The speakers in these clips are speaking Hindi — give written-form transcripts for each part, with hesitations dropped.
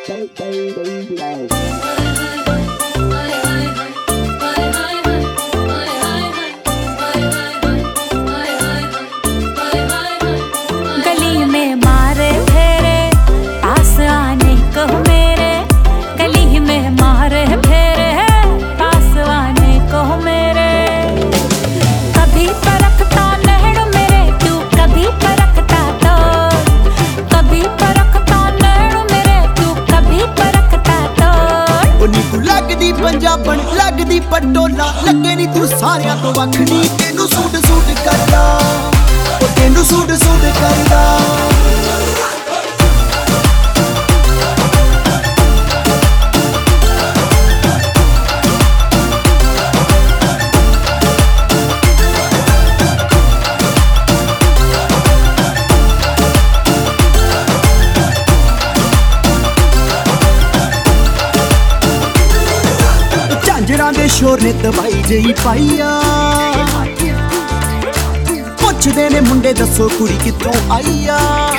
गली में मारे फेरे पास आने को मेरे, गली में मारे फेरे पास आने को मेरे। कभी परखता नैन मेरे तू, कभी परखता तो, कभी परखता नैन मेरे तू, कभी परखता तो। नी तू लगदी पंजाबन लगदी पटोला, लगे नी तू सारियां तो वखनी, तेनू सूट सूट करदा, तेनू सूट सूट करदा। झांजरां दे शोर ने दवाई जई पाईया, पुछदे ने मुंडे दसो कुड़ी कित्थों आईया।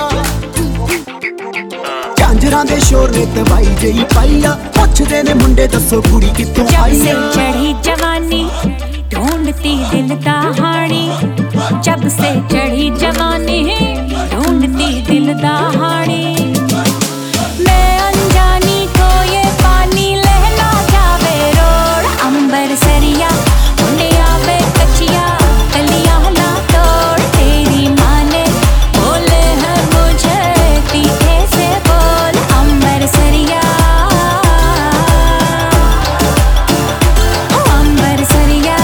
झांजरां दे शोर ने दवाई जई पाईया, पुछदे ने मुंडे दसो कुड़ी कित्थों आईया। जब से चढ़ी जवानी ढूंढती दिल दा हानी, जब से चढ़ी जवानी ढूंढती दिल दा हानी। मैं अनजानी को ये पानी लहला जावे रोड, अंबर सरिया उन्हें आवे कचिया कलिया ना तोड़। तेरी माँ ने बोले है मुझे तीखे से बोल, अंबर सरिया अंबर सरिया।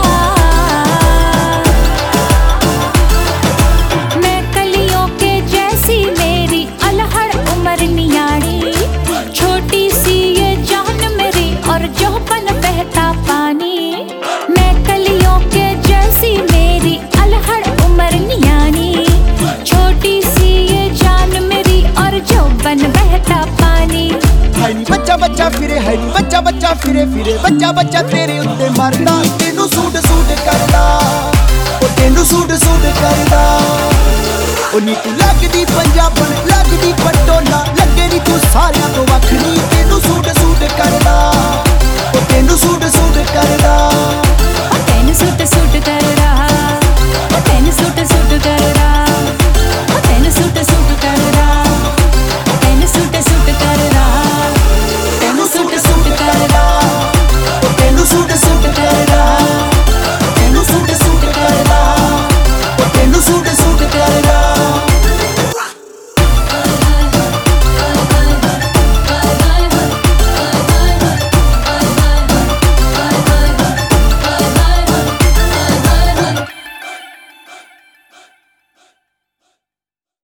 मैं कलियों के जैसी मेरी अलहड़ उम्र नियाड़ी, छोटी सी ये जान मेरी और जौहपन बहता पानी। मैं कलियों के जैसी मेरी अलहड़ उम्र नियानी, छोटी सी ये जान मेरी और जौहपन बहता पानी। है नी बच्चा बच्चा फिरे, है नी बच्चा बच्चा फिरे फिरे, बच्चा बच्चा तेरे उत्ते मरदा, तेनू सूट सूट करदा, तेनू सूट सूट करदा। नी तू लगदी पंजाबन लगदी पटोला, लगे नी तू सारियां तो वखनी।